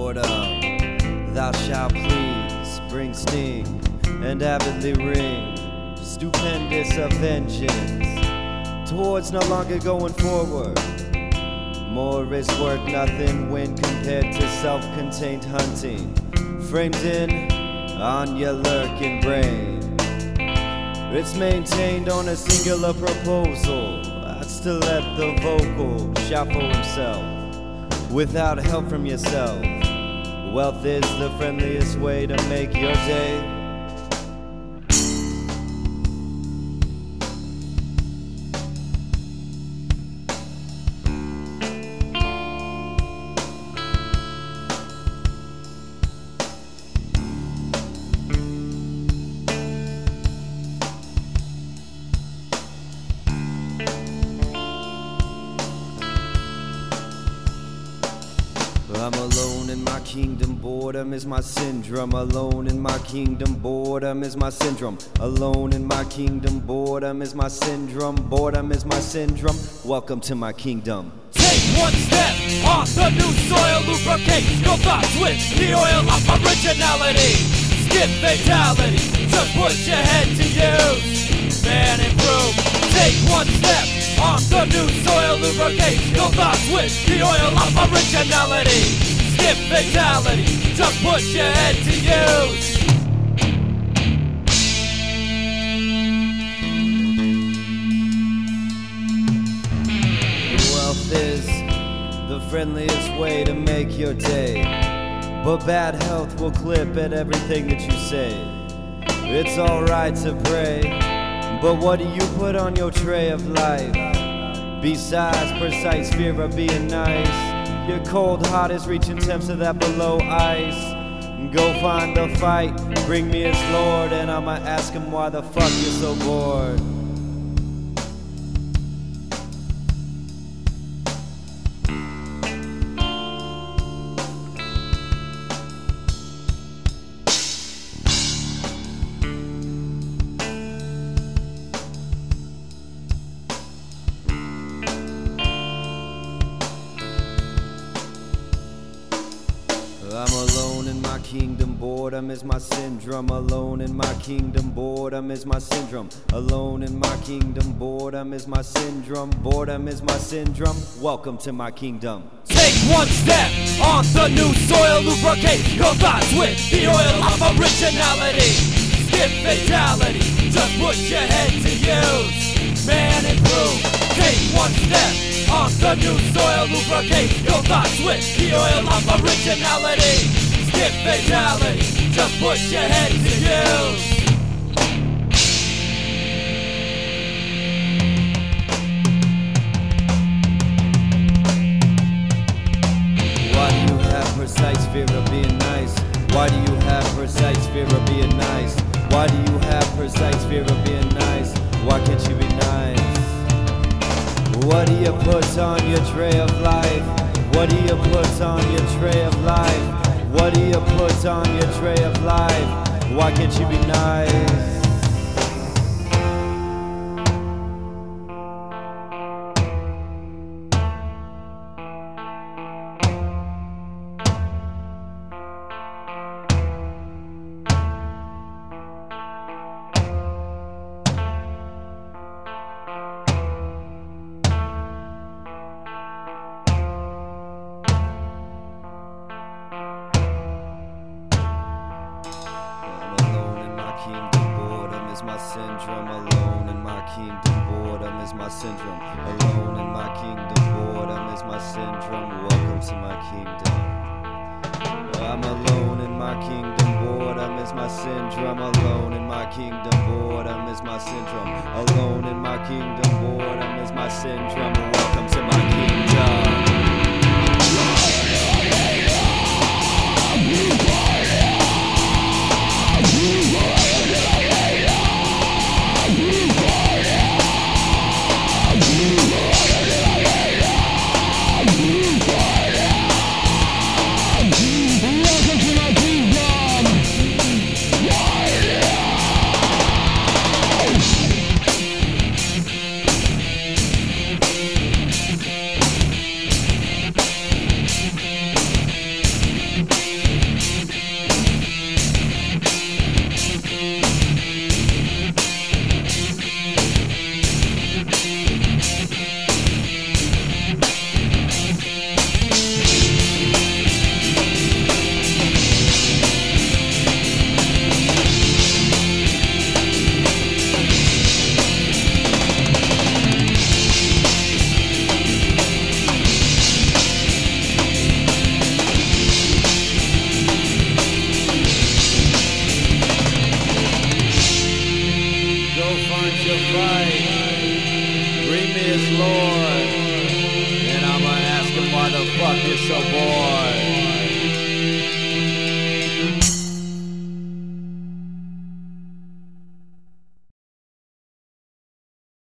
boredom. Thou shalt please bring sting and avidly ring, stupendous of vengeance, towards no longer going forward. More is worth nothing when compared to self-contained hunting, framed in on your lurking brain. It's maintained on a singular proposal. That's to let the vocal shout for himself without help from yourself. Wealth is the friendliest way to make your day. I'm alone in my kingdom, boredom is my syndrome. Alone in my kingdom, boredom is my syndrome. Alone in my kingdom, boredom is my syndrome. Boredom is my syndrome. Welcome to my kingdom. Take one step on the new soil, lubricate your thoughts with the oil of originality. Skip fatality, just put your head to use, man, improve. Take one step on the new soil, lubricate your thoughts with the oil of originality. Skip fatality, just put your head to use. Wealth is the friendliest way to make your day, but bad health will clip at everything that you say. It's alright to pray, but what do you put on your tray of life? Besides precise fear of being nice, your cold heart is reaching temps of that below ice. Go find a fight, bring me his lord, and I'ma ask him why the fuck you're so bored. I'm alone in my kingdom, boredom is my syndrome. Alone in my kingdom, boredom is my syndrome. Alone in my kingdom, boredom is my syndrome. Boredom is my syndrome. Welcome to my kingdom. Take one step on the new soil, lubricate your thoughts with the oil of originality. Skip fatality, just put your head to use, man, improve. Take one step on the new soil, lubricate your thoughts with the oil of originality. Skip fatality, just put your head to use. Why do you have precise fear of being nice? Why do you have precise fear of being nice? Why do you have precise fear of being nice? Why can't you be nice? What do you put on your tray of life? What do you put on your tray of life? What do you put on your tray of life? Why can't you be nice? My syndrome, alone in my kingdom, boredom is my syndrome. Alone in my kingdom, boredom is my syndrome. Welcome to my kingdom. I'm alone in my kingdom, boredom is my syndrome. Alone in my kingdom, boredom is my syndrome. Alone in my kingdom, boredom is my syndrome. Welcome to my kingdom. shall fight.